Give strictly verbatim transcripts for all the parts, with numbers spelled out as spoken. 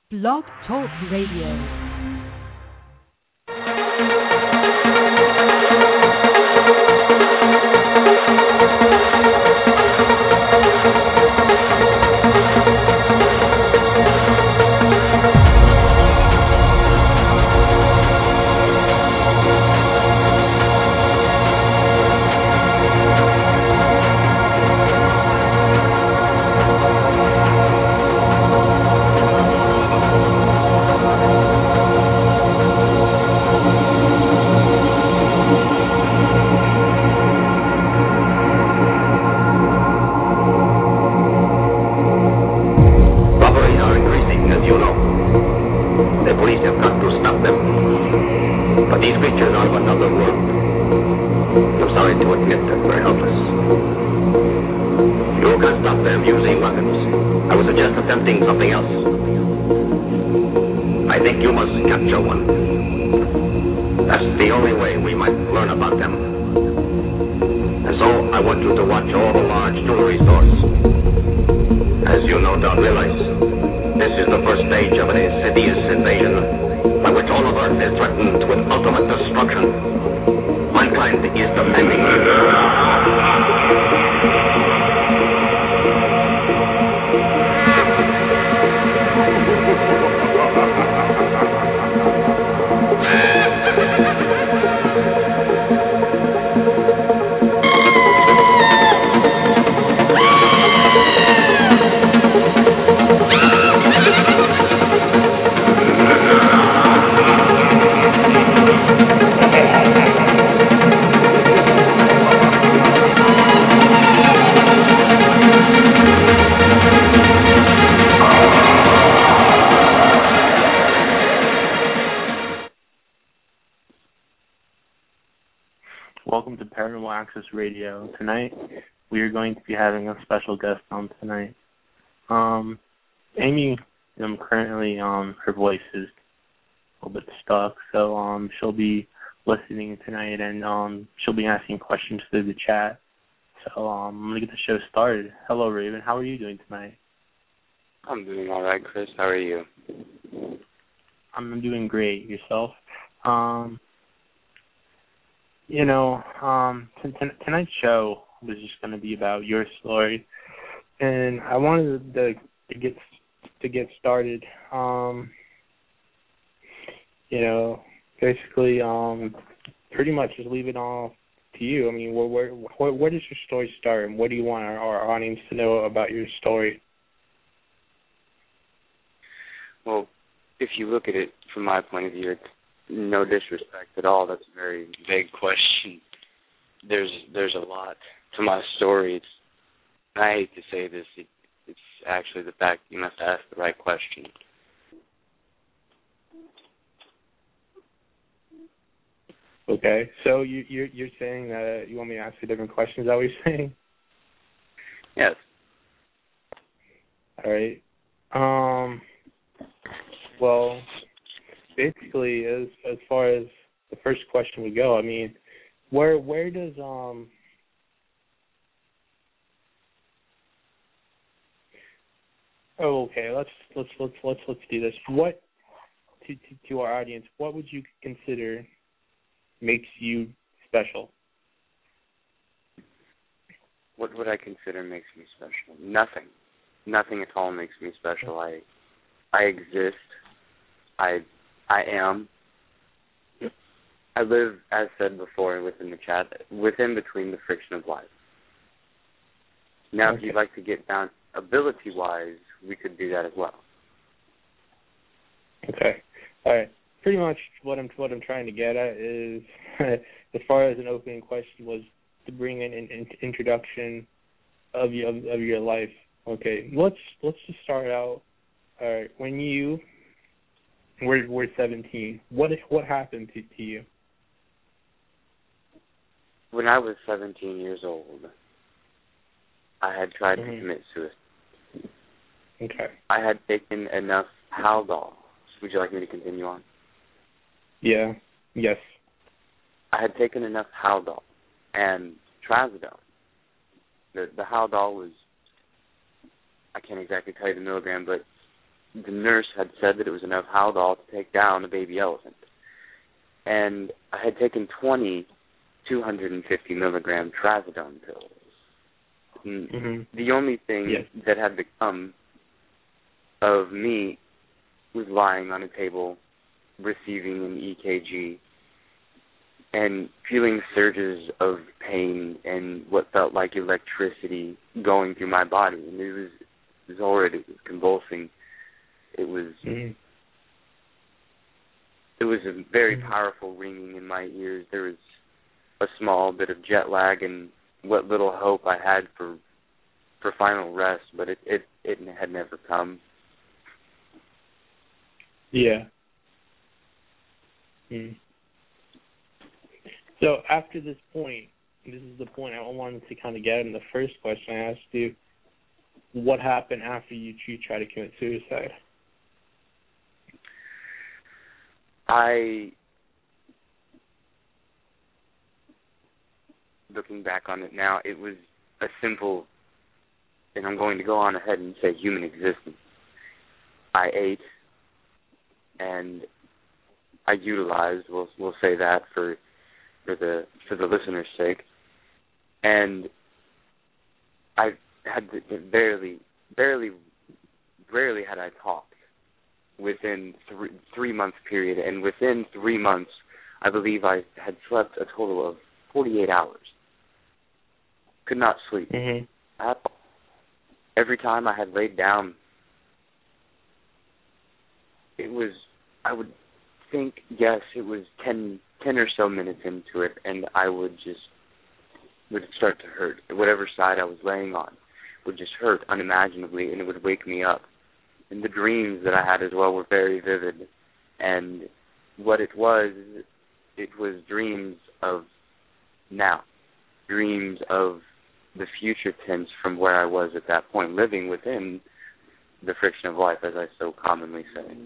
Blog Talk Radio. Welcome to Paranormal Access Radio. Tonight, we are going to be having a special guest on tonight. Um, Amy, um, currently, um, her voice is a little bit stuck, so um, she'll be listening tonight, and um, she'll be asking questions through the chat. So um, I'm going to get the show started. Hello, Raven. How are you doing tonight? I'm doing all right, Chris. How are you? I'm doing great. Yourself? Um... You know, um, t- t- tonight's show was just going to be about your story, and I wanted to, to get to get started. Um, you know, basically, um, pretty much just leave it all to you. I mean, where where where, where does your story start, and what do you want our, our audience to know about your story? Well, if you look at it from my point of view, it's no disrespect at all. That's a very vague question. There's there's a lot to my story. It's, I hate to say this. It, it's actually the fact you must ask the right question. Okay, so you, you're you're saying that you want me to ask you different questions? Is that what you're saying? Yes. All right. Um. Well. Basically, as as far as the first question would go, I mean, where where does um oh okay let's let's let's let's let's do this. What to to, to our audience? What would you consider makes you special? What would I consider makes me special? Nothing. Nothing at all makes me special. I I exist. I. I am. I live, as said before within the chat, within between the friction of life. Now, okay. If you'd like to get down ability-wise, we could do that as well. Okay. All right. Pretty much what I'm what I'm trying to get at is, as far as an opening question was to bring in an, an introduction of your of, of your life. Okay. Let's let's just start out. All right. When you We're we're seventeen. What what happened to, to you? When I was seventeen years old, I had tried mm-hmm. to commit suicide. Okay. I had taken enough Haldol. Would you like me to continue on? Yeah. Yes. I had taken enough Haldol and Trazodone. The the Haldol was, I can't exactly tell you the milligram, but the nurse had said that it was enough Haldol to take down a baby elephant. And I had taken twenty two hundred fifty milligram trazodone pills. Mm-hmm. The only thing yes. that had become of me was lying on a table, receiving an E K G, and feeling surges of pain and what felt like electricity going through my body. And it was, it was horrid. It was convulsing. It was mm-hmm. it was a very mm-hmm. powerful ringing in my ears. There was a small bit of jet lag and what little hope I had for for final rest, but it it, it had never come. Yeah. Mm. So after this point, this is the point I wanted to kind of get in the first question I asked you. What happened after you, you tried to commit suicide? I, looking back on it now, it was a simple, and I'm going to go on ahead and say human existence. I ate, and I utilized, we'll, we'll say that for for the for the listener's sake, and I had to, barely, barely, rarely had I talked within three three month period, and within three months, I believe I had slept a total of forty-eight hours. Could not sleep. Mm-hmm. At all. Every time I had laid down, it was, I would think, yes, it was ten, ten or so minutes into it, and I would just, would start to hurt. Whatever side I was laying on would just hurt unimaginably, and it would wake me up. And the dreams that I had as well were very vivid. And what it was, it was dreams of now, dreams of the future tense from where I was at that point, living within the friction of life, as I so commonly say.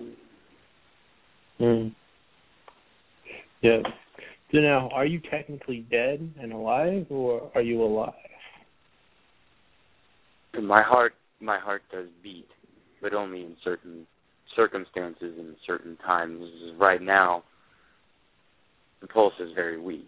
Mm. Yeah. So now, are you technically dead and alive, or are you alive? My heart, my heart does beat, but only in certain circumstances and certain times. Right now, the pulse is very weak.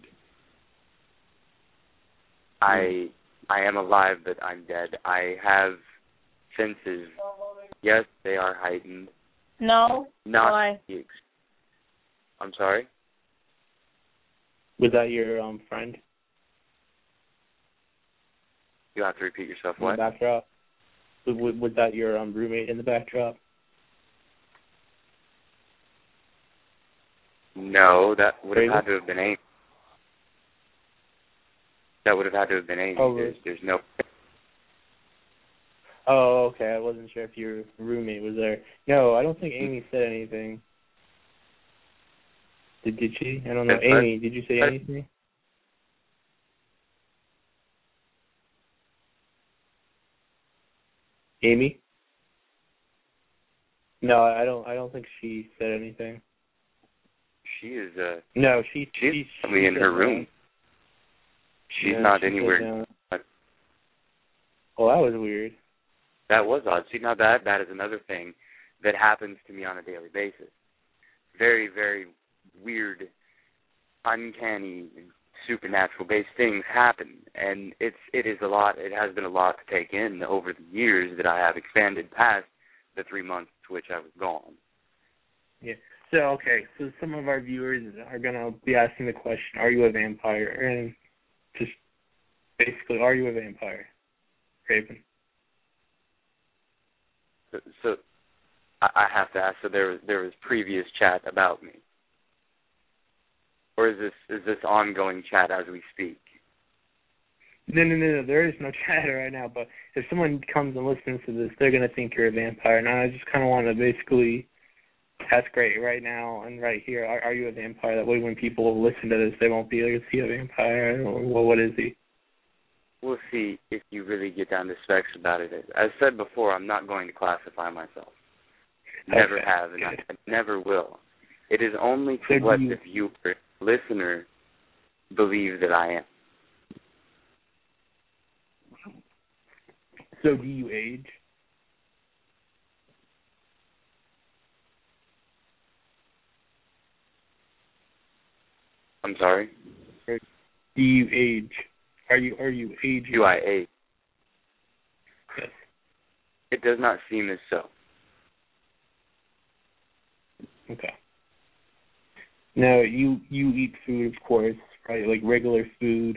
I I am alive, but I'm dead. I have senses. Yes, they are heightened. No. Not. Why? The ex- I'm sorry? Was that your um friend? You have to repeat yourself. In What? the backdrop? Was, was that your um roommate in the backdrop? No, that would have had to have been Amy. That would have had to have been Amy. Oh, there's, there's no... Oh, okay. I wasn't sure if your roommate was there. No, I don't think Amy said anything. Did, did she? I don't know. Yes, Amy, did you say anything? Amy? No, I don't. I don't think she said anything. She is. Uh, no, she. She's she, probably she in her room. She's yeah, not she anywhere. Oh, that was weird. That was odd. See, now that that is another thing that happens to me on a daily basis. Very, very weird, uncanny, supernatural-based things happen, and it's it is a lot. It has been a lot to take in over the years that I have expanded past the three months to which I was gone. Yeah. So okay, so some of our viewers are gonna be asking the question: are you a vampire? And just basically, are you a vampire, Raven? So, so I have to ask. So there was there was previous chat about me, or is this is this ongoing chat as we speak? No, no, no, no. There is no chat right now. But if someone comes and listens to this, they're gonna think you're a vampire. And I just kind of want to basically ask right right now and right here: are, are you a vampire? That way, when people listen to this, they won't be like, "Is he a vampire? Well, what is he?" We'll see if you really get down to specs about it. As said before, I'm not going to classify myself. Never okay. have, and I, I never will. It is only to So what you, the viewer, listener, believes that I am. So do you age? I'm sorry? Or do you age? Are you are you aging? Do I age? Yes. It does not seem as so. Okay. Now, you, you eat food, of course, right? Like regular food.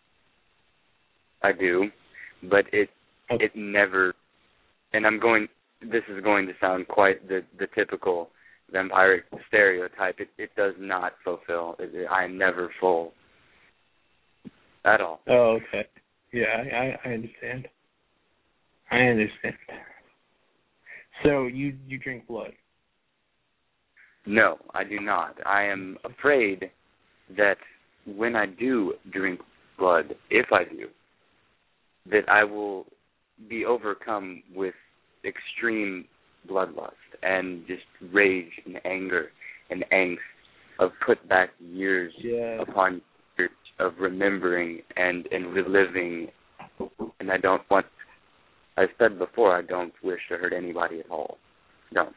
I do, but it Okay. it never, and I'm going, this is going to sound quite the, the typical vampiric stereotype. It, it does not fulfill. It, it, I am never full at all. Oh, okay. Yeah, I, I, I understand. I understand. So you you drink blood? No, I do not. I am afraid that when I do drink blood, if I do, that I will be overcome with extreme bloodlust and just rage and anger and angst of put back years Yeah. upon years of remembering and, and reliving. And I don't want, I said before, I don't wish to hurt anybody at all. Don't.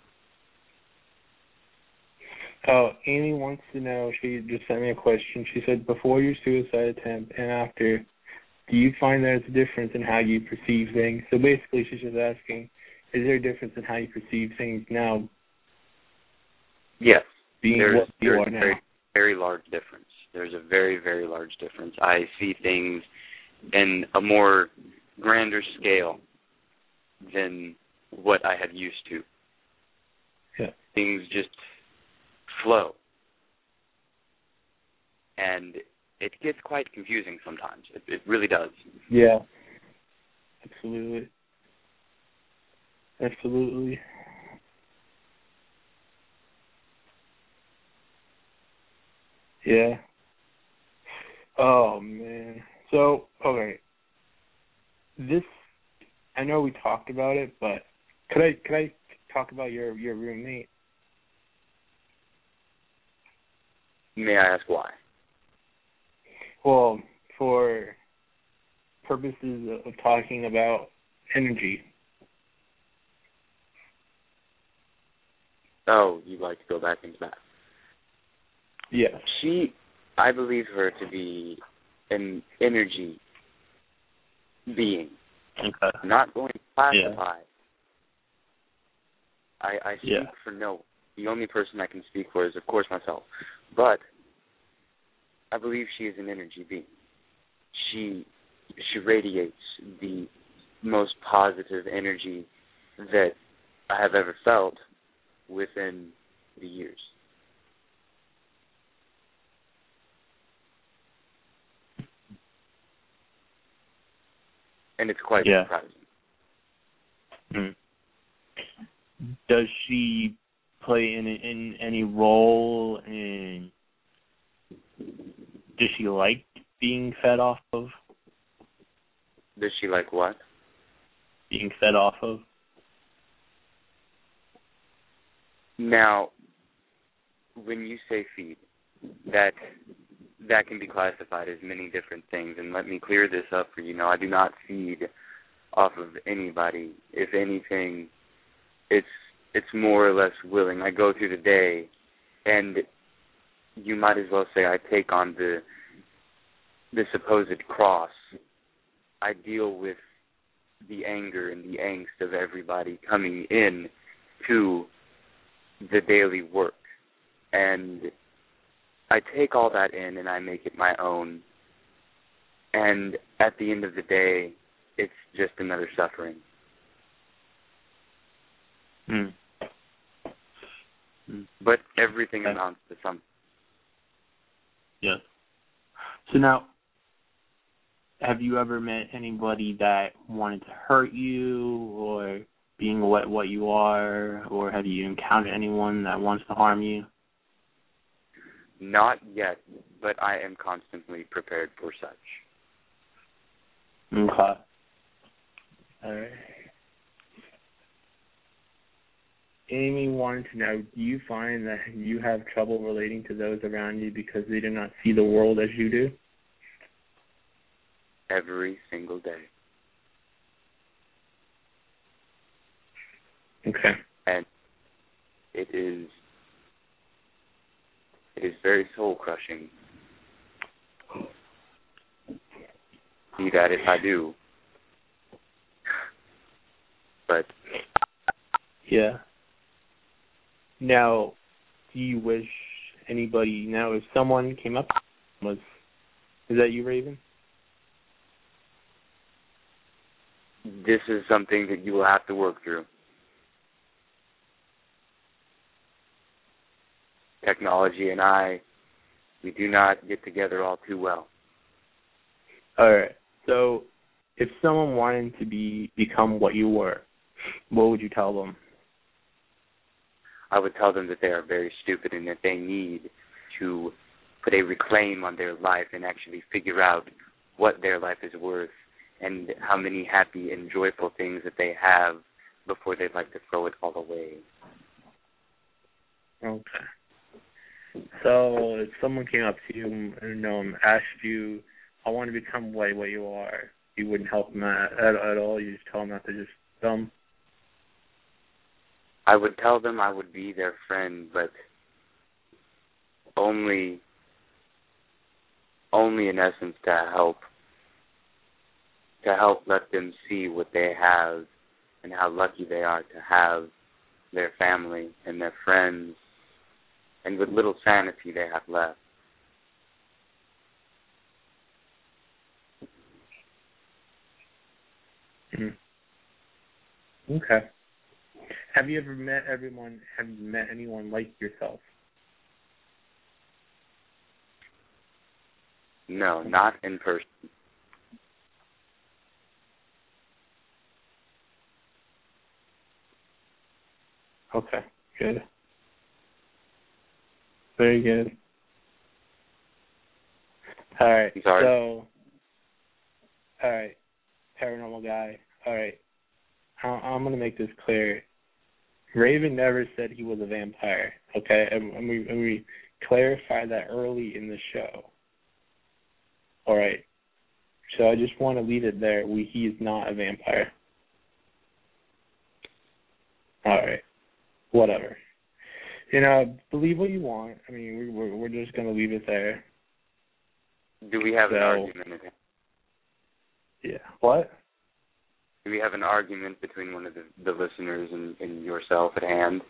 Oh, Amy wants to know, she just sent me a question. She said, before your suicide attempt and after, do you find there's a difference in how you perceive things? So basically, she's just asking, is there a difference in how you perceive things now? Yes. Being there's what you there's are a now? very, very large difference. There's a very, very large difference. I see things in a more grander scale than what I had used to. Yeah. Things just flow. And it gets quite confusing sometimes. It, it really does. Yeah. Absolutely. Absolutely. Yeah. Oh, man. So, okay. This, I know we talked about it, but could I could I talk about your, your roommate? May I ask why? Well, for purposes of talking about energy. Oh, you'd like to go back into that. Yes. She, I believe her to be an energy being. Okay. I'm not going to classify. Yeah. I, I speak Yeah. for no one. The only person I can speak for is, of course, myself. But I believe she is an energy being. She she radiates the most positive energy that I have ever felt within the years. And it's quite Yeah. surprising. Hmm. Does she play in in any role in? Does she like being fed off of? Does she like what? Being fed off of. Now, when you say feed, that that can be classified as many different things. And let me clear this up for you. Now, I do not feed off of anybody. If anything, it's it's more or less willing. I go through the day, and you might as well say I take on the the supposed cross. I deal with the anger and the angst of everybody coming in to the daily work. And I take all that in and I make it my own. And at the end of the day, it's just another suffering. Hmm. But everything Okay. amounts to something. Yes. So now, have you ever met anybody that wanted to hurt you, or being what what you are, or have you encountered anyone that wants to harm you? Not yet, but I am constantly prepared for such. Okay. All right. Amy wanted to know, do you find that you have trouble relating to those around you because they do not see the world as you do? Every single day. Okay. And it is It is very soul-crushing. Be that if I do. But yeah. Now, do you wish anybody, now if someone came up was, is that you, Raven? This is something that you will have to work through. Technology and I, we do not get together all too well. All right. So, if someone wanted to be become what you were, what would you tell them? I would tell them that they are very stupid and that they need to put a reclaim on their life and actually figure out what their life is worth and how many happy and joyful things that they have before they'd like to throw it all away. Okay. So if someone came up to you and um, asked you, I want to become what, what you are, you wouldn't help them at, at, at all? You just tell them not to just dumb? I would tell them I would be their friend, but only, only in essence to help, to help let them see what they have and how lucky they are to have their family and their friends and what little sanity they have left. Mm-hmm. Okay. Have you ever met everyone, have you met anyone like yourself? No, not in person. Okay, good. Very good. All right, I'm sorry. so, all right, paranormal guy, all right, I'm going to make this clear. Raven never said he was a vampire, okay? And, and, we, and we clarified that early in the show. All right. So I just want to leave it there. We, he is not a vampire. All right. Whatever. You know, believe what you want. I mean, we, we're, we're just going to leave it there. Do we have so, an argument? Yeah. What? Do we have an argument between one of the, the listeners and, and yourself at hand?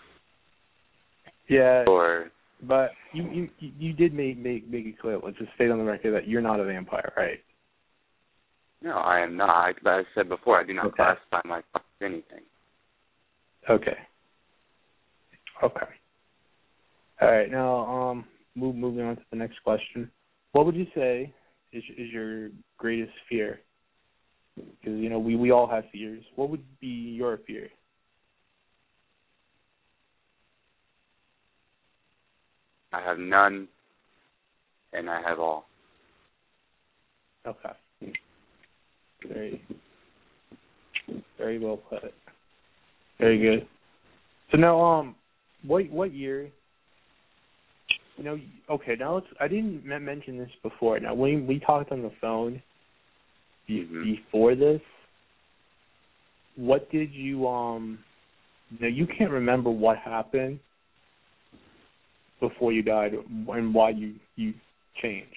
Yeah. Or but you you you did make make make it clear. Let's just state on the record that you're not a vampire, right? No, I am not. But I said before, I do not okay. classify myself as anything. Okay. Okay. All right. Now, um, move, moving on to the next question. What would you say is is your greatest fear? Because, you know, we, we all have fears. What would be your fear? I have none, and I have all. Okay. Very, very well put. Very good. So now, um, what what year? You know, okay. Now let's. I didn't m- mention this before. Now, when we talked on the phone be, mm-hmm. before this, what did you um? You know, you can't remember what happened before you died and why you you changed.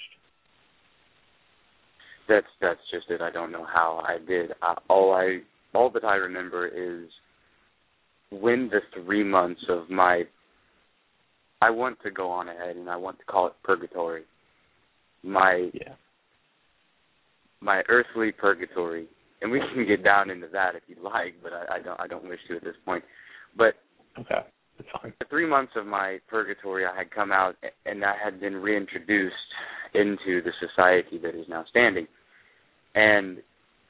That's that's just it. I don't know how I did. I, all I all that I remember is when the three months of my. I want to go on ahead and I want to call it purgatory. My yeah. my earthly purgatory, and we can get down into that if you'd like, but I, I don't I don't wish to at this point. But okay, that's fine. The three months of my purgatory, I had come out and I had been reintroduced into the society that is now standing, and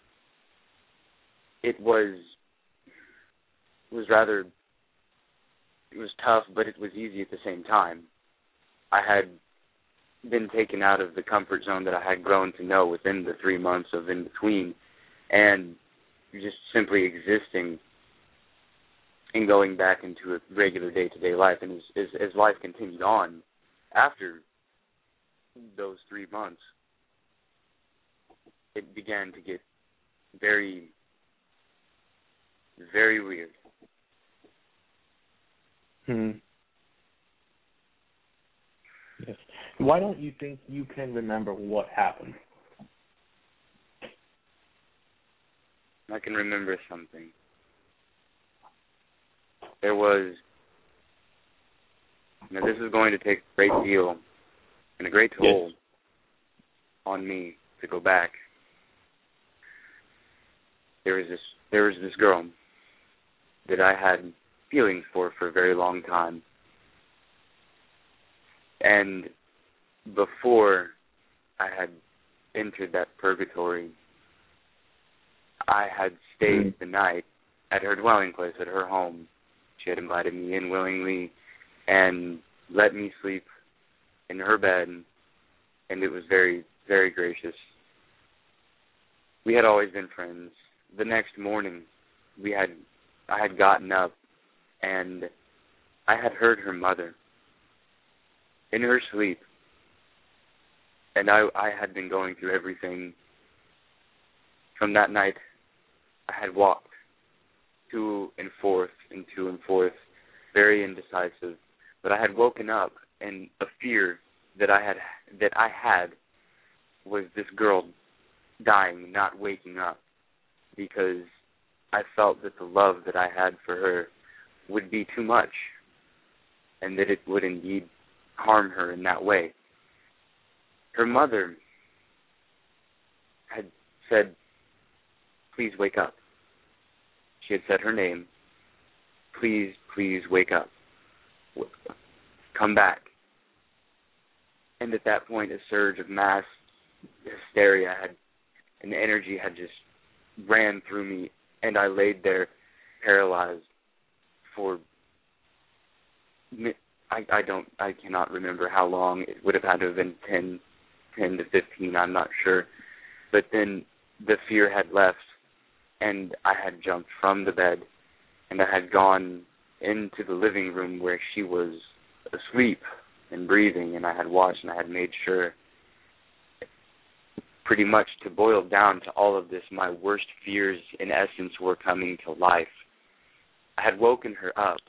it was it was rather it was tough, but it was easy at the same time. I had been taken out of the comfort zone that I had grown to know within the three months of in between, and just simply existing and going back into a regular day-to-day life. And as, as, as life continued on after those three months, it began to get very, very weird. Hmm. Why don't you think you can remember what happened? I can remember something. There was, now this is going to take a great deal and a great toll yes. on me to go back. There was this, there was this girl that I had feelings for for a very long time. And before I had entered that purgatory, I had stayed mm. the night at her dwelling place, at her home. She had invited me in willingly and let me sleep in her bed, and it was very, very gracious. We had always been friends. The next morning, we had, I had gotten up, and I had heard her mother in her sleep, and I, I had been going through everything. From that night, I had walked to and forth and to and forth, very indecisive. But I had woken up, and a fear that I had that I had was this girl dying, not waking up, because I felt that the love that I had for her would be too much, and that it would indeed harm her in that way. Her mother had said, "Please wake up." She had said her name. "Please, please wake up. Come back." And at that point, a surge of mass hysteria had, and energy had just ran through me, and I laid there paralyzed for, I, I don't, I cannot remember how long. It would have had to have been ten, ten to fifteen, I'm not sure. But then the fear had left, and I had jumped from the bed, and I had gone into the living room where she was asleep and breathing, and I had watched, and I had made sure, pretty much to boil down to all of this, my worst fears, in essence, were coming to life. I had woken her up,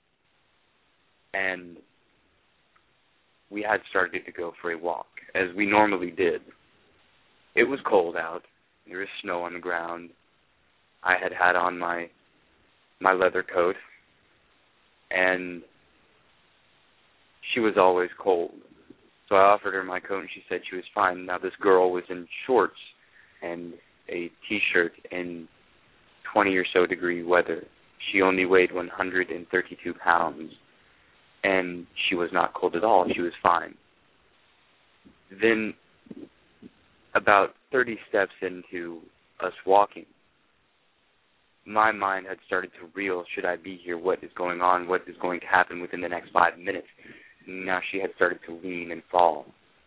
and we had started to go for a walk, as we normally did. It was cold out. There was snow on the ground. I had had on my my leather coat, and she was always cold. So I offered her my coat, and she said she was fine. Now this girl was in shorts and a T-shirt in twenty or so degree weather. She only weighed one hundred thirty-two pounds, and she was not cold at all. She was fine. Then, about thirty steps into us walking, my mind had started to reel. Should I be here? What is going on? What is going to happen within the next five minutes? Now she had started to lean and fall.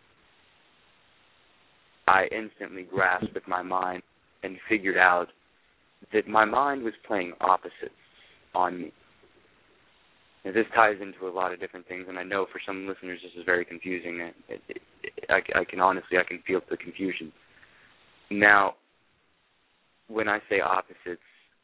I instantly grasped with my mind and figured out that my mind was playing opposites on me. Now, this ties into a lot of different things, and I know for some listeners this is very confusing. It, it, it, I, I can honestly, I can feel the confusion. Now, when I say opposites,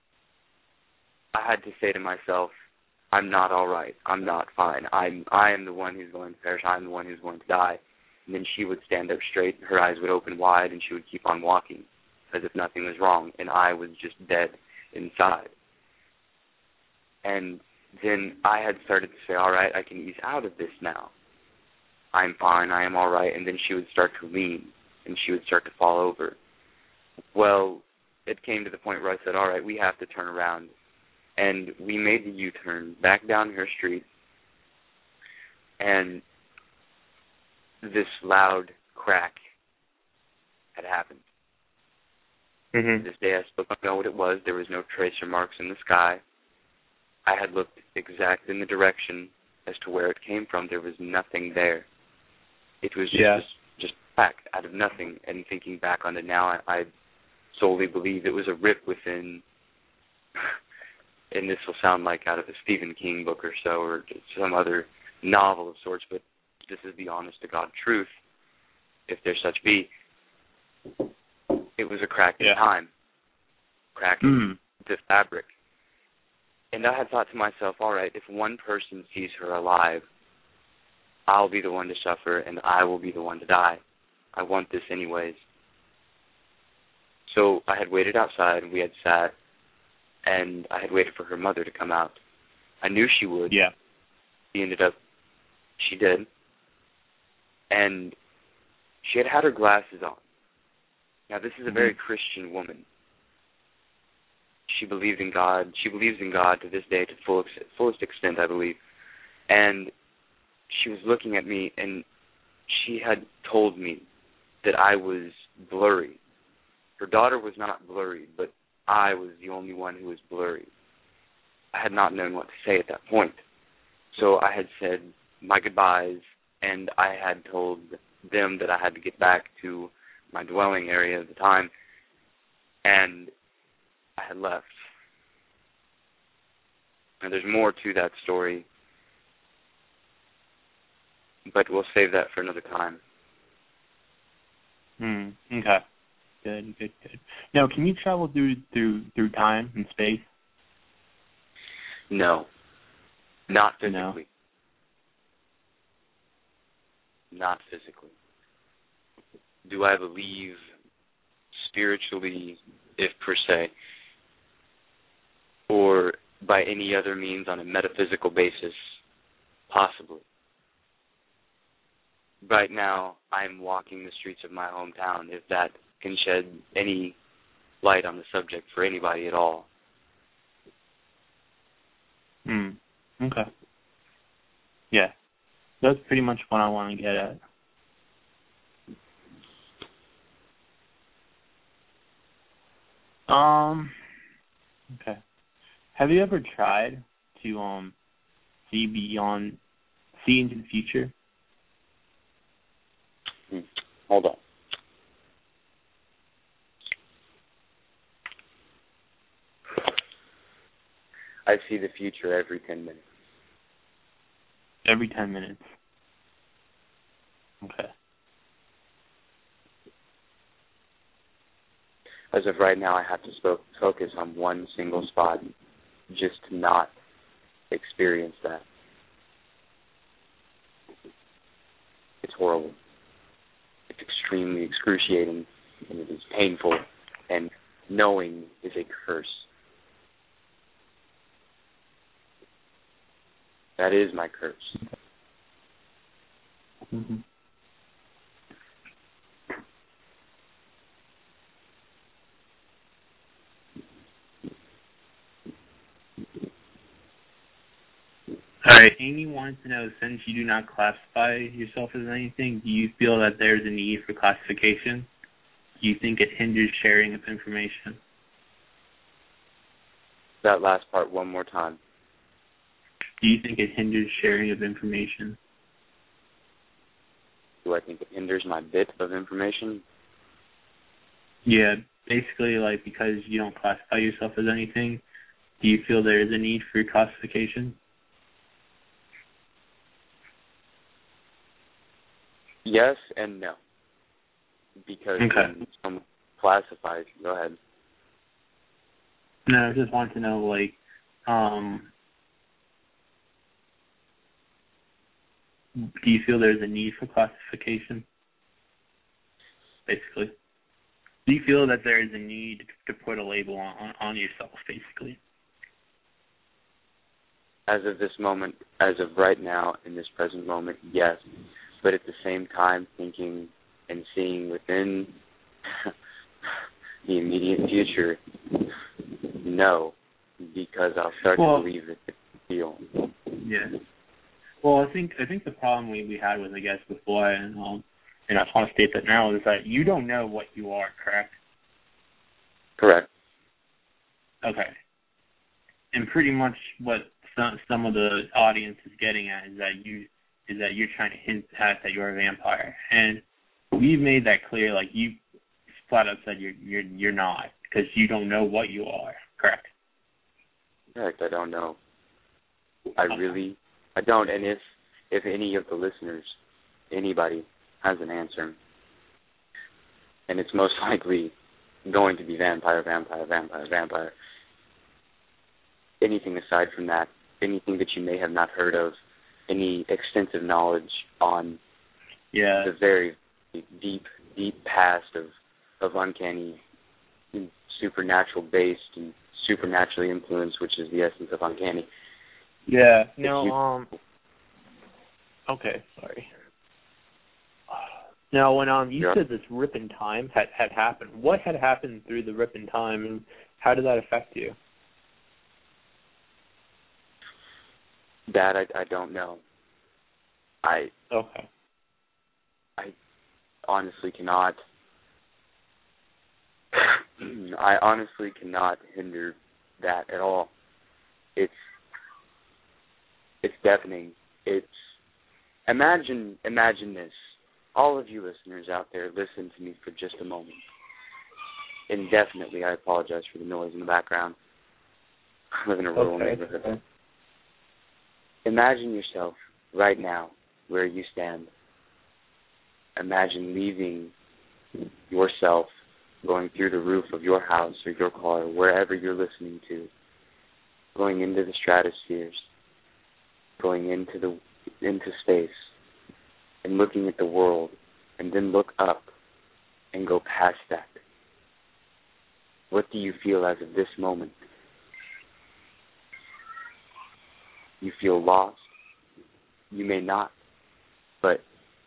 I had to say to myself, I'm not all right. I'm not fine. I'm I am the one who's going to perish. I'm the one who's going to die. And then she would stand up straight, her eyes would open wide, and she would keep on walking as if nothing was wrong, and I was just dead inside. And then I had started to say, all right, I can ease out of this now. I'm fine. I am all right. And then she would start to lean, and she would start to fall over. Well, it came to the point where I said, all right, we have to turn around. And we made the U-turn back down her street, and this loud crack had happened. Mm-hmm. This day I still don't know what it was. There was no tracer marks in the sky. I had looked exact in the direction as to where it came from. There was nothing there. It was just yeah. just crack out of nothing. And thinking back on it now, I, I solely believe it was a rip within... and this will sound like out of a Stephen King book or so, or some other novel of sorts, but this is the honest-to-God truth, if there such be. It was a crack in yeah. time, crack in mm. the fabric. And I had thought to myself, all right, if one person sees her alive, I'll be the one to suffer and I will be the one to die. I want this anyways. So I had waited outside, and we had sat, and I had waited for her mother to come out. I knew she would. Yeah. She ended up, she did. And she had had her glasses on. Now, this is a very mm-hmm. Christian woman. She believed in God. She believes in God to this day to the full, fullest extent, I believe. And she was looking at me, and she had told me that I was blurry. Her daughter was not blurry, but I was the only one who was blurry. I had not known what to say at that point. So I had said my goodbyes, and I had told them that I had to get back to my dwelling area at the time, and I had left. And there's more to that story, but we'll save that for another time. Hmm. Okay. Good. Good. Good. Now, can you travel through through through time and space? No. Not physically. No. Not physically. Do I believe spiritually, if per se, or by any other means on a metaphysical basis? Possibly. Right now, I'm walking the streets of my hometown, if that can shed any light on the subject for anybody at all. Hmm. Okay. Yeah. That's pretty much what I want to get at. Um. Okay. Have you ever tried to um see beyond, see into the future? Hmm. Hold on. I see the future every ten minutes. Every ten minutes. Okay. As of right now, I have to sp- focus on one single spot just to not experience that. It's horrible. It's extremely excruciating, and it is painful, and knowing is a curse. That is my curse. Mm-hmm. All right. Amy wants to know, since you do not classify yourself as anything, do you feel that there's a need for classification? Do you think it hinders sharing of information? That last part one more time. Do you think it hinders sharing of information? Do I think it hinders my bit of information? Yeah, basically, like, because you don't classify yourself as anything, do you feel there is a need for classification? Yes and no. Because okay. when someone classifies, go ahead. No, I just want to know, like, um, do you feel there's a need for classification? Basically. Do you feel that there is a need to put a label on, on, on yourself, basically? As of this moment, as of right now, in this present moment, yes. But at the same time, thinking and seeing within the immediate future, no, because I'll start well, to believe that it's real. Yeah. Well, I think I think the problem we, we had was, I guess, before, and um, and I just want to state that now, is that you don't know what you are, correct? Correct. Okay. And pretty much what some some of the audience is getting at is that you is that you're trying to hint at that you're a vampire, and we've made that clear. Like, you flat out said you're you're you're not, because you don't know what you are, correct? Correct. I don't know. I okay. really. I don't, and if if any of the listeners, anybody, has an answer, and it's most likely going to be vampire, vampire, vampire, vampire. Anything aside from that, anything that you may have not heard of, any extensive knowledge on yeah. the very deep, deep past of, of uncanny, supernatural based and supernaturally influenced, which is the essence of uncanny. Yeah. No, you, um okay, sorry. Now when um you yeah. said this rip in time had, had happened, what had happened through the rip in time and how did that affect you? That I, I don't know. I Okay. I honestly cannot I honestly cannot hinder that at all. It's it's deafening. It's imagine imagine this. All of you listeners out there, listen to me for just a moment. Indefinitely, I apologize for the noise in the background. I live in a rural okay. neighborhood. Okay. Imagine yourself right now where you stand. Imagine leaving yourself, going through the roof of your house or your car, or wherever you're listening to, going into the stratospheres, going into the into space, and looking at the world, and then look up and go past that. What do you feel as of this moment? You feel lost? You may not, but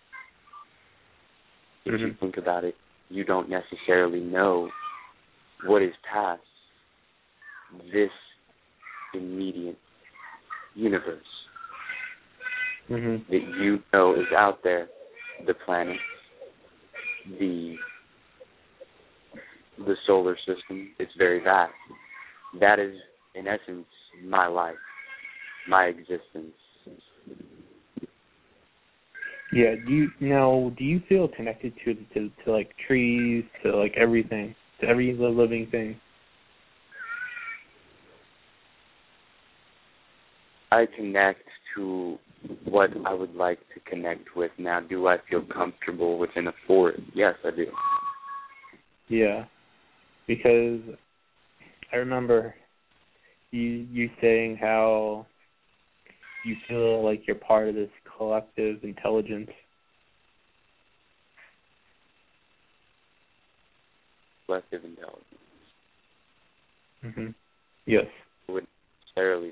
if mm-hmm. you think about it, you don't necessarily know what is past this immediate universe mm-hmm. that you know is out there, the planets, the the solar system. It's very vast. That is, in essence, my life, my existence. Yeah, do you now do you feel connected to to to like trees, to like everything, to every living thing? I connect to what I would like to connect with. Now, do I feel comfortable within a forest? Yes, I do. Yeah, because I remember you you saying how you feel like you're part of this collective intelligence. Collective intelligence. Mm-hmm. Yes. I wouldn't necessarily.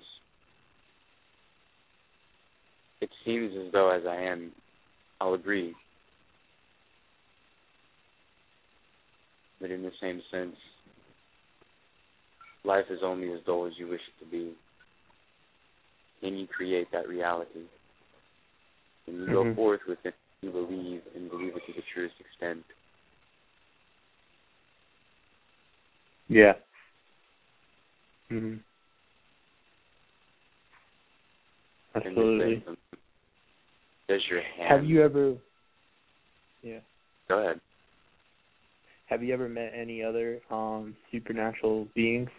It seems as though, as I am, I'll agree. But in the same sense, life is only as dull as you wish it to be. And you create that reality. And you mm-hmm. go forth with it, you believe, and believe it to the truest extent. Yeah. Mm-hmm. Absolutely. Does your hand... Have you ever... Yeah. Go ahead. Have you ever met any other um, supernatural beings?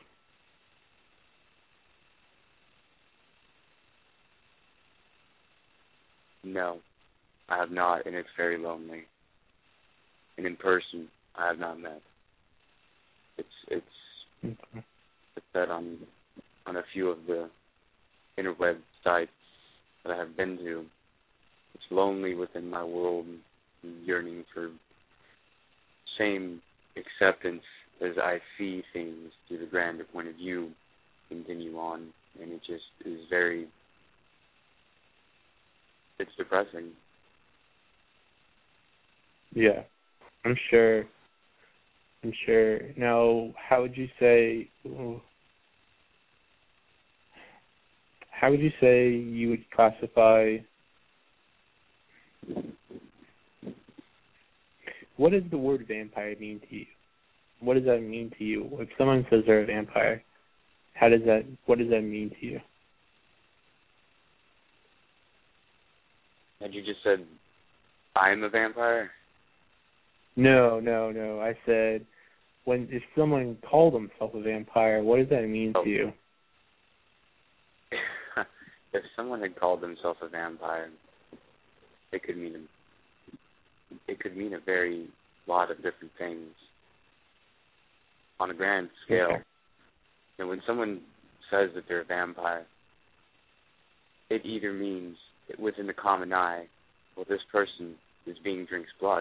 No, I have not, and it's very lonely. And in person, I have not met. It's it's Okay. it's said on on a few of the interweb sites that I have been to. It's lonely within my world, and yearning for same acceptance as I see things through the grander point of view continue on, and it just is very, it's depressing. Yeah, I'm sure. I'm sure. Now, how would you say? How would you say you would classify? What does the word vampire mean to you? What does that mean to you? If someone says they're a vampire, how does that? What does that mean to you? Had you just said, I'm a vampire? No, no, no. I said, when if someone called himself a vampire, what does that mean oh. to you? If someone had called themselves a vampire, it could mean a, it could mean a very lot of different things on a grand scale. Okay. And when someone says that they're a vampire, it either means within the common eye, well, this person, this being drinks blood.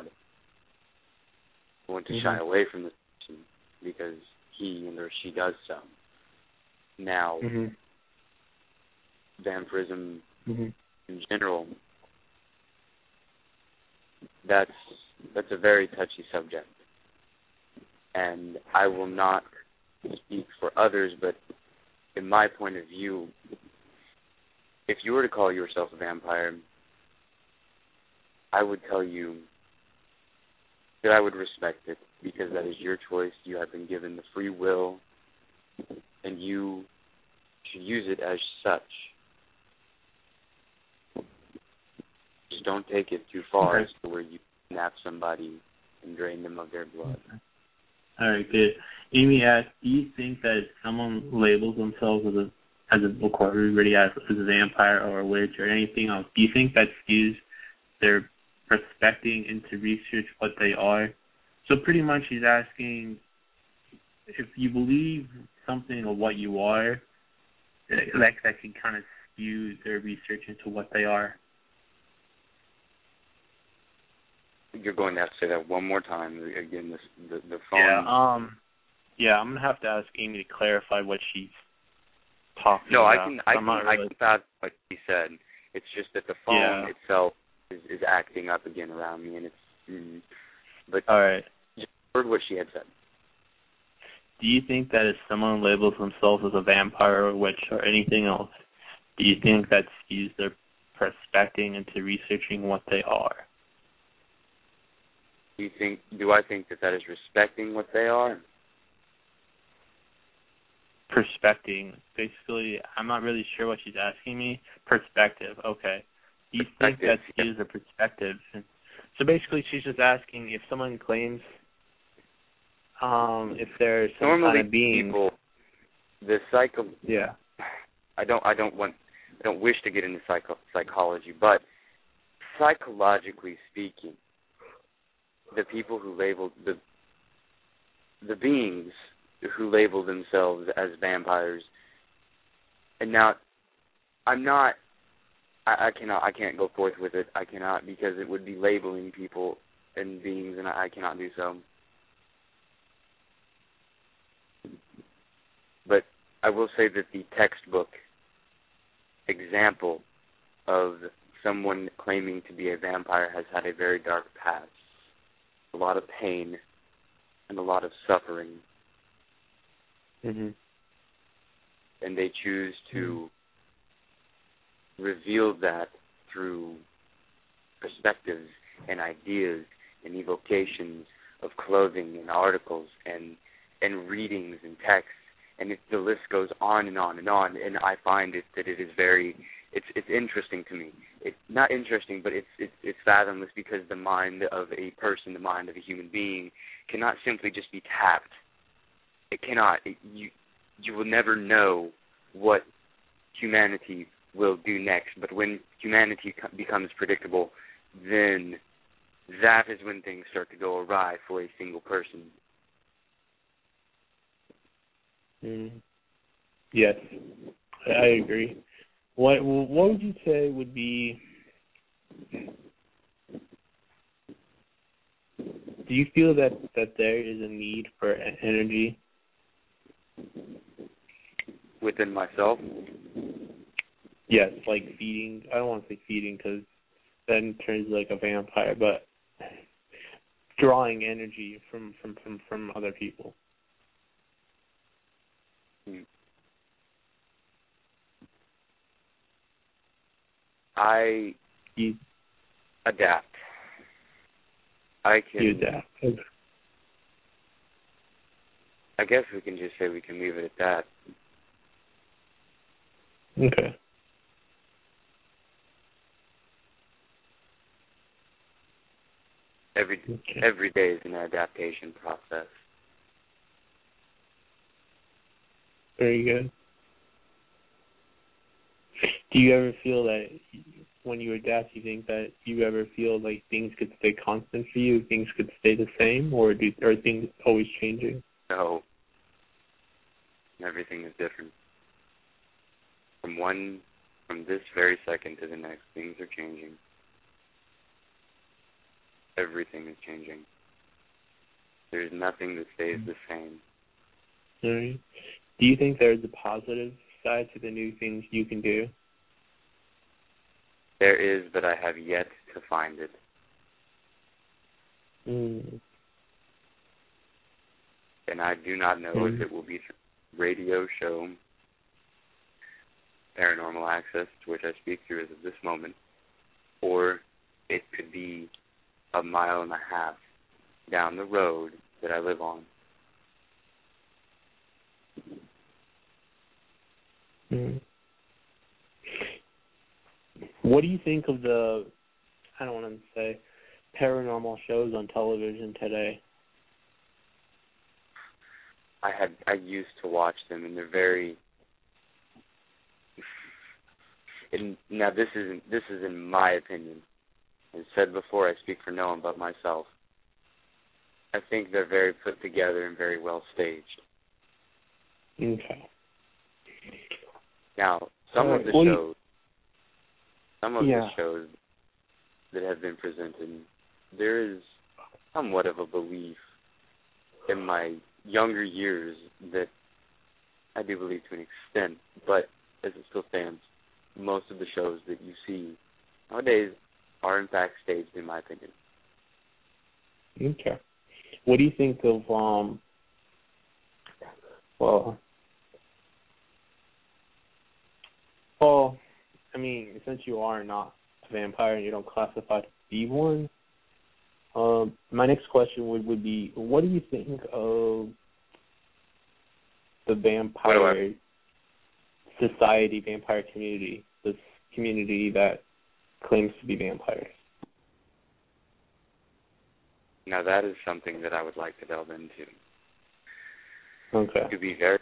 I want to mm-hmm. shy away from this person because he and or she does so. Now, mm-hmm. vampirism mm-hmm. in general, that's that's a very touchy subject. And I will not speak for others, but in my point of view, if you were to call yourself a vampire, I would tell you that I would respect it because that is your choice. You have been given the free will, and you should use it as such. Just don't take it too far okay. to where you kidnap somebody and drain them of their blood. Okay. All right, good. Amy asked, do you think that if someone labels themselves as a as a book or everybody as, as a vampire or a witch or anything else, do you think that skews their prospecting into research what they are? So pretty much he's asking if you believe something of what you are, like that can kind of skew their research into what they are. You're going to have to say that one more time. Again, this, the the phone. Yeah, um, yeah, I'm gonna have to ask Amy to clarify what she's talking no, about. I can I can really... I can fathom what she said. It's just that the phone yeah. itself is, is acting up again around me, and it's. Mm, but all right, just heard what she had said. Do you think that if someone labels themselves as a vampire or a witch or anything else, do you think that skews their prospecting into researching what they are? Do you think? Do I think that that is respecting what they are? Perspecting. Basically, I'm not really sure what she's asking me. Perspective. Okay. Do you think that skews their perspective? So basically, she's just asking if someone claims, um, if there's some Normally kind of being. People, the psycho. Yeah. I don't. I don't want. I don't wish to get into psycho, psychology, but psychologically speaking, the people who label the the beings who label themselves as vampires, and now I'm not. I, I cannot. I can't go forth with it. I cannot because it would be labeling people and beings, and I, I cannot do so. But I will say that the textbook example of someone claiming to be a vampire has had a very dark past, a lot of pain, and a lot of suffering. Mm-hmm. And they choose to mm-hmm. reveal that through perspectives and ideas and evocations of clothing and articles and and readings and texts, and it, the list goes on and on and on. And I find it that it is very, it's it's interesting to me. It's not interesting, but it's it's it's fathomless because the mind of a person, the mind of a human being, cannot simply just be tapped. It cannot. It, you you will never know what humanity will do next. But when humanity co- becomes predictable, then that is when things start to go awry for a single person. Mm. Yes, I agree. What what would you say would be? Do you feel that, that there is a need for energy within myself? Yes, like feeding. I don't want to say feeding because then it turns like a vampire, but drawing energy from, from, from, from other people. I you, adapt. I can. You adapt. Okay. I guess we can just say we can leave it at that. Okay. Every okay. every day is an adaptation process. Very good. Do you ever feel that when you adapt, you think that you ever feel like things could stay constant for you, things could stay the same, or do are things always changing? No. Everything is different. From one from this very second to the next, things are changing. Everything is changing. There's nothing that stays the same. All right. Do you think there's a positive side to the new things you can do? There is, but I have yet to find it. Mm. And I do not know mm. if it will be a radio show, Paranormal Access, to which I speak through as of this moment, or it could be a mile and a half down the road that I live on. Mm. What do you think of the, I don't want to say, paranormal shows on television today? I had I used to watch them, and they're very. And now this isn't this is in my opinion. As said before, I speak for no one but myself. I think they're very put together and very well staged. Okay. Now, some right. of the well, shows, some of yeah. the shows that have been presented, there is somewhat of a belief in my younger years that I do believe to an extent, but as it still stands, most of the shows that you see nowadays are in fact staged, in my opinion. Okay. What do you think of, um, well, well, I mean, since you are not a vampire and you don't classify to be one, um, my next question would, would be, what do you think of the vampire society, vampire community, this community that claims to be vampires? Now that is something that I would like to delve into. Okay. To be very,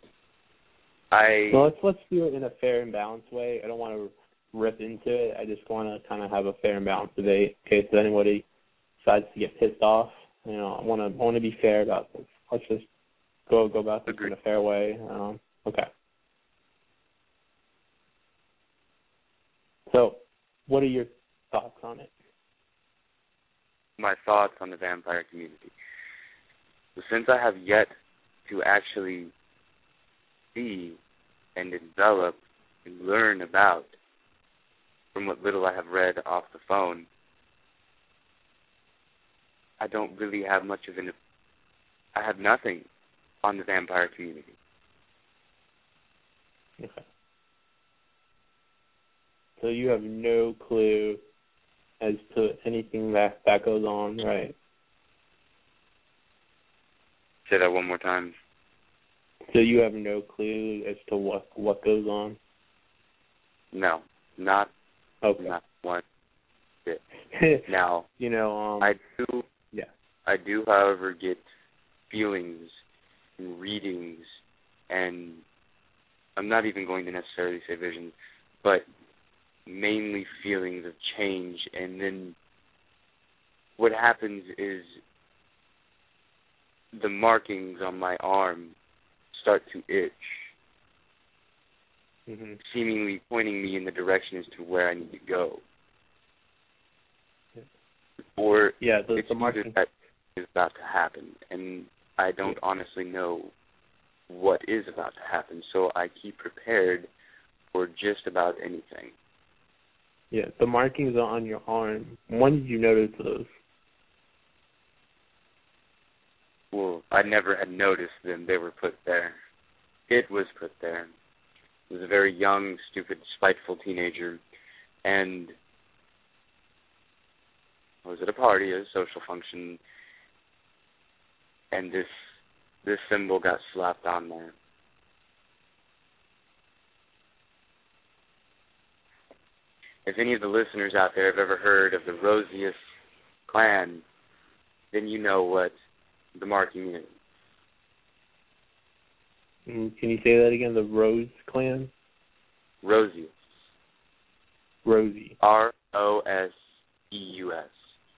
I. Well, let's let's do it in a fair and balanced way. I don't want to rip into it. I just want to kind of have a fair and balanced debate. In case anybody decides to get pissed off, you know, I want to I want to be fair about this. Let's just go go about this Agreed. in a fair way. Um, okay. So, what are your thoughts on it? My thoughts on the vampire community. So since I have yet to actually see and develop and learn about, from what little I have read off the phone, I don't really have much of an, I have nothing on the vampire community. Okay. So you have no clue as to anything that, that goes on, right? Say that one more time. So you have no clue as to what what goes on? No, not okay. not one bit. Now, you know, um, I do. Yeah. I do, however, get feelings and readings, and I'm not even going to necessarily say visions, but mainly feelings of change. And then what happens is the markings on my arm start to itch, mm-hmm. seemingly pointing me in the direction as to where I need to go. Yeah. Or yeah, the, it's the marking that is about to happen, and I don't yeah. honestly know what is about to happen, so I keep prepared for just about anything. Yeah, the markings are on your arm. When did you notice those? Well, I never had noticed them. They were put there. It was put there. I was a very young, stupid, spiteful teenager, and I was at a party, a social function, and this this symbol got slapped on there. If any of the listeners out there have ever heard of the Rosius clan, then you know what the marking is. Mm, can you say that again? The Rose clan? Rosius. Rosie. R O S E U S.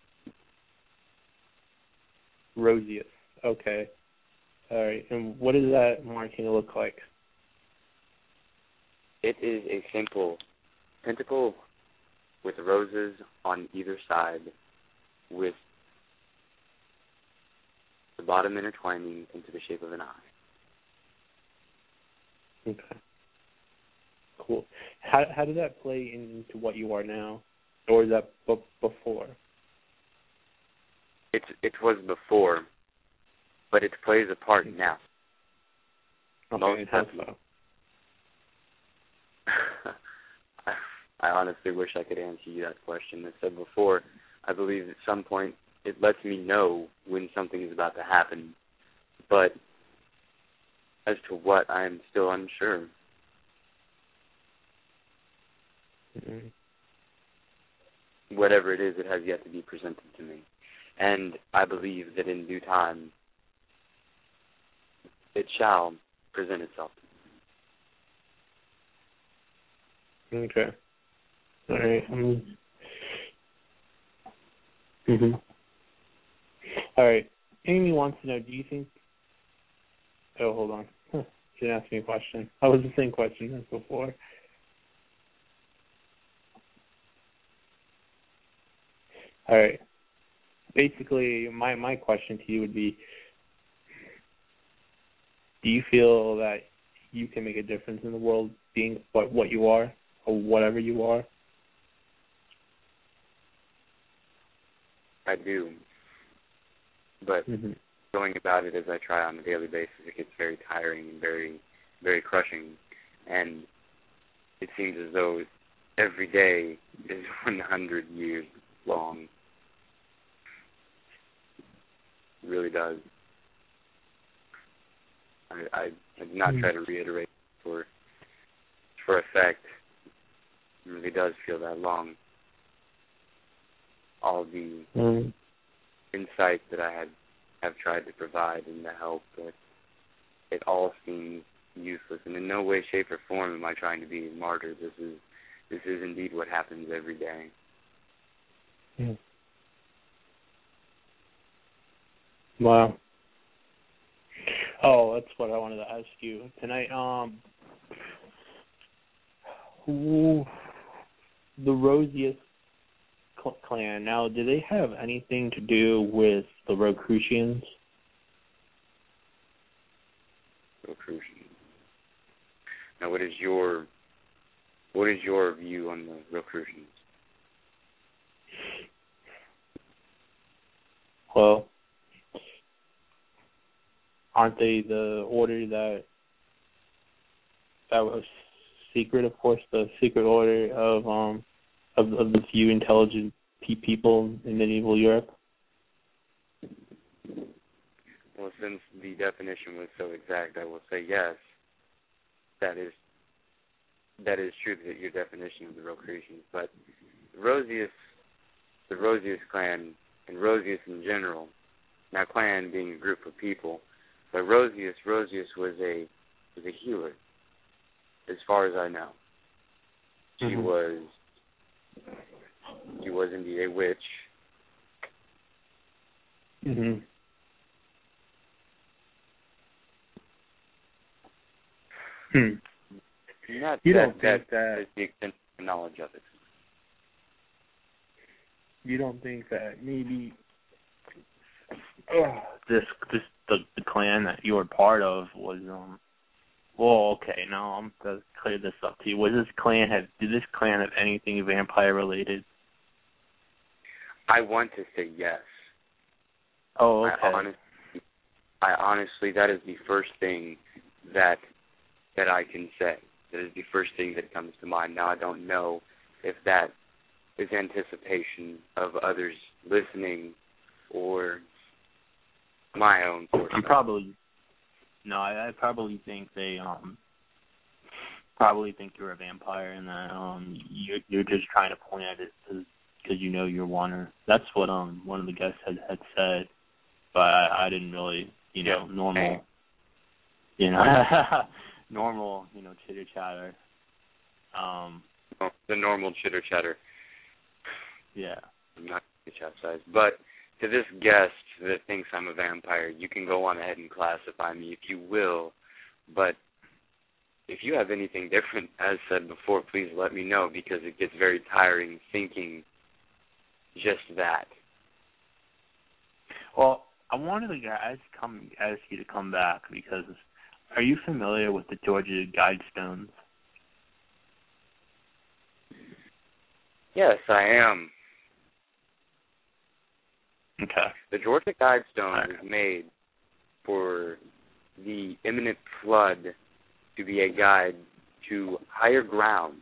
Rosius. Okay. All right. And what does that marking look like? It is a simple pentacle with roses on either side, with the bottom intertwining into the shape of an eye. Okay. Cool. How how did that play into what you are now, or is that b- before? It it was before, but it plays a part now. Okay, Most and how definitely. so? I honestly wish I could answer you that question. As I said before, I believe at some point it lets me know when something is about to happen, but as to what, I am still unsure. Mm-hmm. Whatever it is, it has yet to be presented to me. And I believe that in due time, it shall present itself to me. Okay. All right. Um, mhm. All right. Amy wants to know, do you think... Oh, hold on. Huh. She didn't ask me a question. That was the same question as before. All right. Basically, my, my question to you would be, do you feel that you can make a difference in the world being what, what you are, or whatever you are? I do. But mm-hmm. going about it as I try on a daily basis, it gets very tiring and very, very crushing. And it seems as though every day is one hundred years long. It really does. I, I, I do not mm-hmm. try to reiterate for for effect. It really does feel that long. All the mm-hmm. insight that I had have tried to provide and the help, but it all seems useless. And in no way, shape, or form am I trying to be a martyr. This is this is indeed what happens every day. Mm. Wow. Oh, that's what I wanted to ask you tonight. Um, who, the Rosius clan. Now, do they have anything to do with the Rosicrucians? Rosicrucians. Now, what is your what is your view on the Rosicrucians? Well, aren't they the order that that was secret? Of course, the secret order of um of, of the few intelligent pe- people in medieval Europe. Well, since the definition was so exact, I will say yes. That is that is true, that your definition of the Rosicrucians. But Rosius, the Rosius clan, and Rosius in general, now clan being a group of people, but Rosius, Rosius was a was a healer, as far as I know. She mm-hmm. was she was indeed a witch. Mm-hmm. Hmm. Not you that, don't think that, that is the extent of knowledge of it. You don't think that maybe uh, this this the, the clan that you were part of was um well okay now I'm gonna clear this up to you. Was this clan have did this clan have anything vampire related? I want to say yes. Oh, okay. I honestly, I honestly that is the first thing that that I can say. That is the first thing that comes to mind. Now I don't know if that is anticipation of others listening or my own portion. I'm probably no, I, I probably think they um probably think you're a vampire and that um you're you're just trying to point at it because you know you're one. Or that's what um one of the guests had had said, but I, I didn't really you know yeah. normal hey. you know normal you know chitter chatter. Um, oh, the normal chitter chatter. Yeah. I'm not chastised, but to this guest that thinks I'm a vampire, you can go on ahead and classify me if you will, but if you have anything different, as said before, please let me know, because it gets very tiring thinking just that. Well, I wanted to guys come ask you to come back because are you familiar with the Georgia Guidestones? Yes, I am. Okay. The Georgia Guidestone Right. was made for the imminent flood to be a guide to higher ground.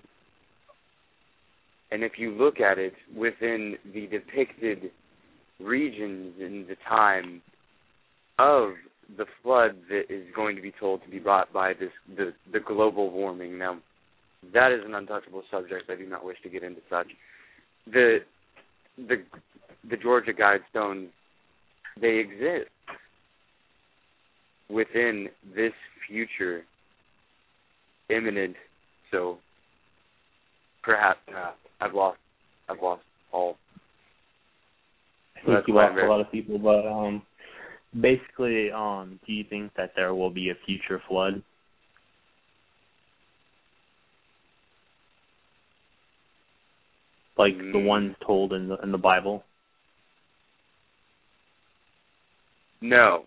And if you look at it within the depicted regions in the time of the flood that is going to be told to be brought by this the, the global warming. Now, that is an untouchable subject. I do not wish to get into such. The the the Georgia Guidestones, they exist within this future imminent. So perhaps uh, I've lost I've lost all. I think you lost a lot of people, but um, basically, um, do you think that there will be a future flood? Like mm. the ones told in the in the Bible? No.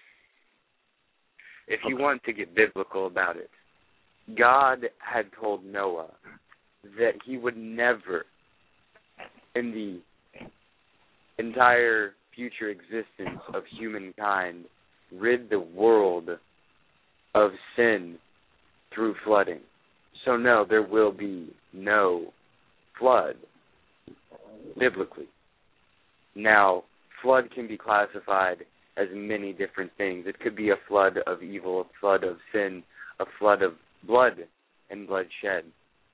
If you Okay. want to get biblical about it, God had told Noah that he would never, in the entire future existence of humankind, rid the world of sin through flooding. So no, there will be no flood, biblically. Now, flood can be classified as many different things. It could be a flood of evil, a flood of sin, a flood of blood and bloodshed.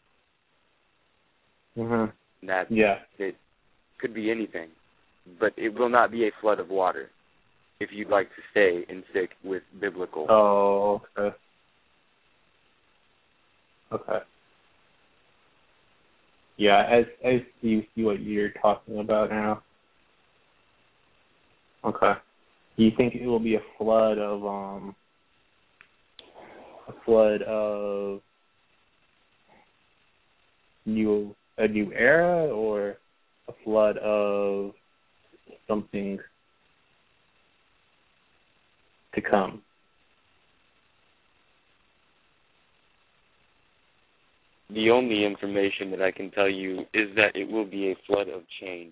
Mm-hmm. That yeah. It could be anything, but it will not be a flood of water, if you'd like to stay and stick with biblical. Oh, okay. Okay. Yeah, as as you see what you're talking about now. Okay. Do you think it will be a flood of um a flood of new a new era, or a flood of something to come? The only information that I can tell you is that it will be a flood of change.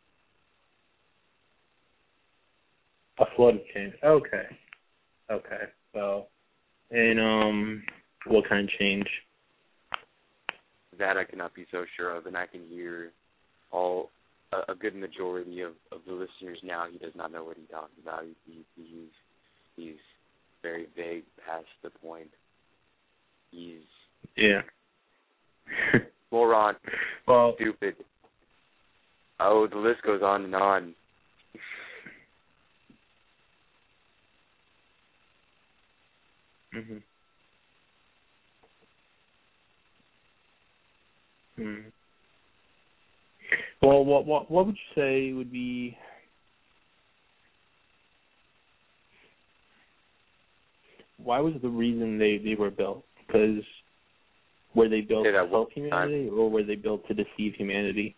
A flood of change. Okay. Okay. So, and um, what kind of change? That I cannot be so sure of, and I can hear all a, a good majority of, of the listeners now. He does not know what he talks about. He, he, he's he's very vague past the point. He's Yeah. moron, well, stupid. Oh, the list goes on and on. Mhm. Hmm. Well, what what what would you say would be? Why was the reason they, they were built? Because were they built to help humanity, or were they built to deceive humanity?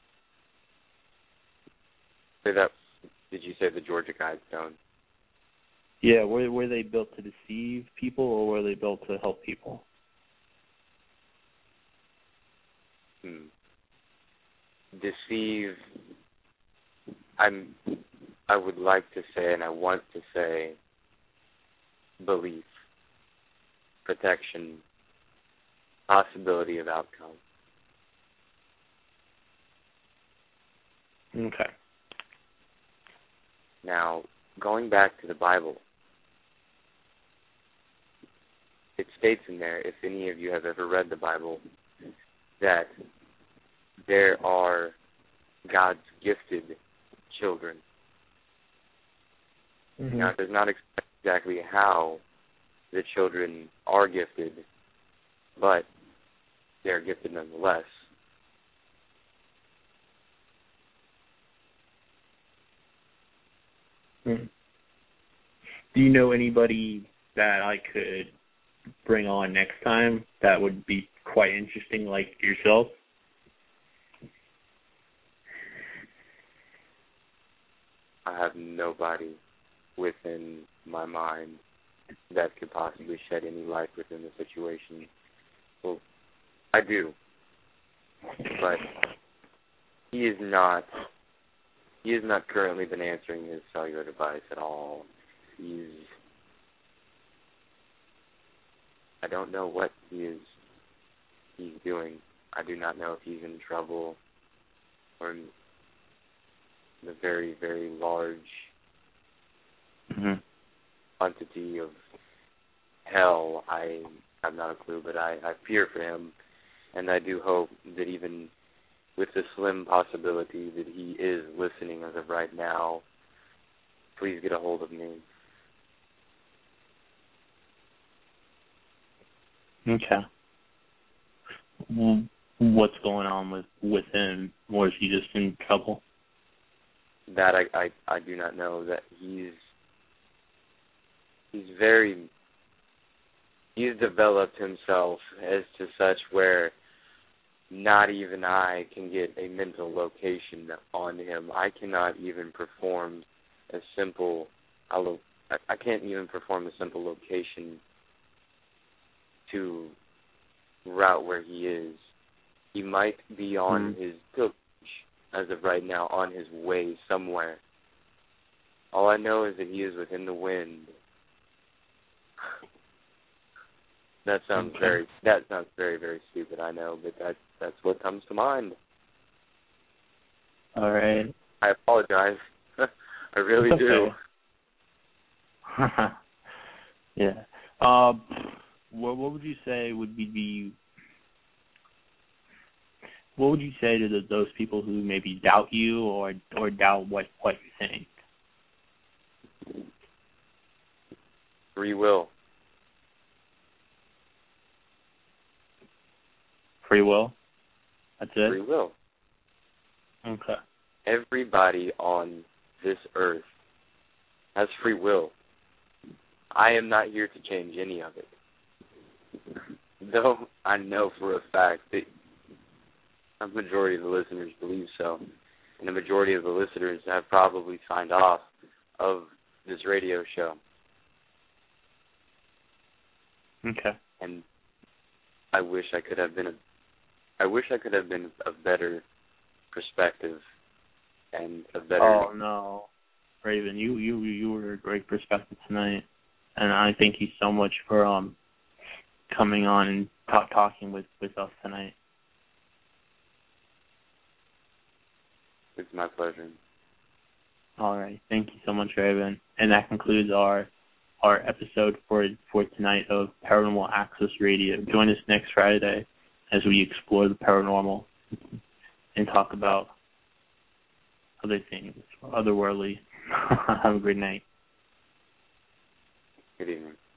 Say that. Did you say the Georgia Guidestone? Yeah, were were they built to deceive people, or were they built to help people? Hmm. Deceive. I'm. I would like to say, and I want to say, belief, protection, possibility of outcome. Okay. Now, going back to the Bible, it states in there, if any of you have ever read the Bible, that there are God's gifted children. Mm-hmm. Now, it does not explain exactly how the children are gifted, but they are gifted nonetheless. Hmm. Do you know anybody that I could bring on next time that would be quite interesting, like yourself? I have nobody within my mind that could possibly shed any light within the situation. Well, I do, but he is not. He has not currently been answering his cellular device at all. He's. I don't know what he is. He's doing. I do not know if he's in trouble or in the very, very large mm-hmm. quantity of hell. I have not a clue, but I, I fear for him, and I do hope that even with the slim possibility that he is listening as of right now, please get a hold of me. Okay. Well, what's going on with, with him? Or is he just in trouble? That I, I, I do not know. That he's he's very he's developed himself as to such where not even I can get a mental location on him. I cannot even perform a simple I I can't even perform a simple location to route where he is. He might be on mm-hmm. his pilgrimage as of right now, on his way somewhere. All I know is that he is within the wind. That sounds okay. very that sounds very, very stupid, I know, but that that's what comes to mind. All right. I apologize. I really it's do. Okay. Yeah. Um what what would you say would be the What would you say to the, those people who maybe doubt you or or doubt what, what you think? Free will. Free will? That's it? Free will. Okay. Everybody on this earth has free will. I am not here to change any of it. Though I know for a fact that a majority of the listeners believe so, and the majority of the listeners have probably signed off of this radio show. Okay. And I wish I could have been a, I wish I could have been a better perspective and a better. Oh no, Raven, you you you were a great perspective tonight, and I thank you so much for um coming on and talk, talking with, with us tonight. It's my pleasure. All right. Thank you so much, Raven. And that concludes our our episode for for tonight of Paranormal Access Radio. Join us next Friday as we explore the paranormal and talk about other things, otherworldly. Have a great night. Good evening.